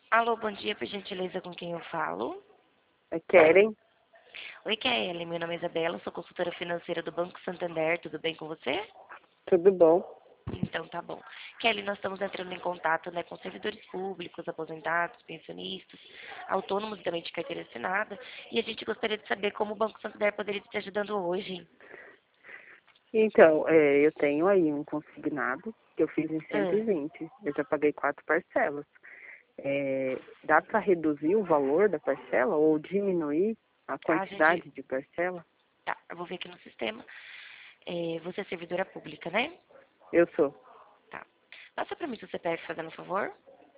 Alô, bom dia, por gentileza, com quem eu falo? Querem? Oi, Kelly, meu nome é Isabela, sou consultora financeira do Banco Santander, tudo bem com você? Tudo bom? Então, tá bom. Kelly, nós estamos entrando em contato, né, com servidores públicos, aposentados, pensionistas, autônomos e também de carteira assinada, e a gente gostaria de saber como o Banco Santander poderia estar te ajudando hoje. Então, eu tenho aí um consignado que eu fiz em Ah, 120. Eu já paguei 4 parcelas. Dá para reduzir o valor da parcela ou diminuir a a gente, quantidade de parcela? tá, eu vou ver aqui no sistema. Você é servidora pública, né? Eu sou Tá. Passa pra mim seu CPF, fazendo um favor.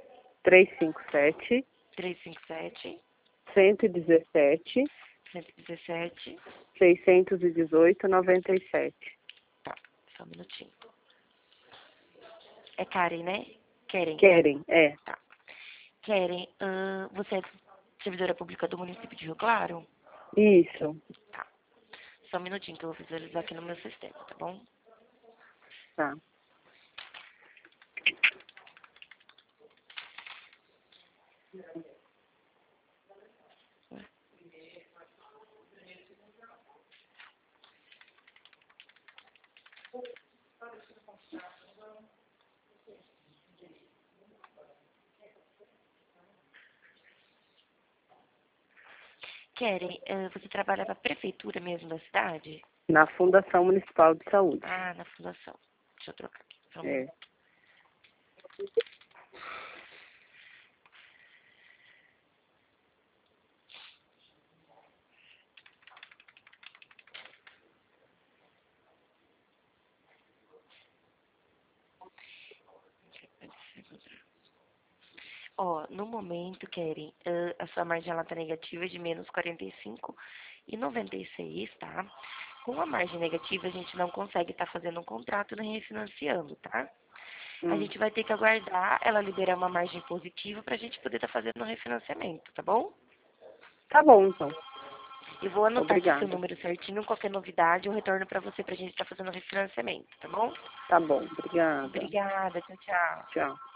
357 357 117 117. 618 97. Tá, só um minutinho. É Karen, né? Karen. Querem? Tá. Karen, você é servidora pública do município de Rio Claro? Isso. Tá. Só um minutinho que eu vou visualizar aqui no meu sistema, tá bom? Tá. Karen, você trabalha para a prefeitura mesmo da cidade? Na Fundação Municipal de Saúde. Ah, na fundação. Deixa eu trocar aqui. Só um É. minuto. Ó, no momento, Karen, a sua margem ela tá negativa de menos 45,96, tá? Com a margem negativa, a gente não consegue estar fazendo um contrato nem refinanciando, tá? A Hum. gente vai ter que aguardar ela liberar uma margem positiva para a gente poder estar fazendo um refinanciamento, tá bom? Tá bom, então. Eu vou anotar aqui seu Obrigada. número certinho, qualquer novidade eu retorno para você para a gente estar fazendo o refinanciamento, tá bom? Tá bom. Obrigada. Obrigada, tchau, tchau. Tchau.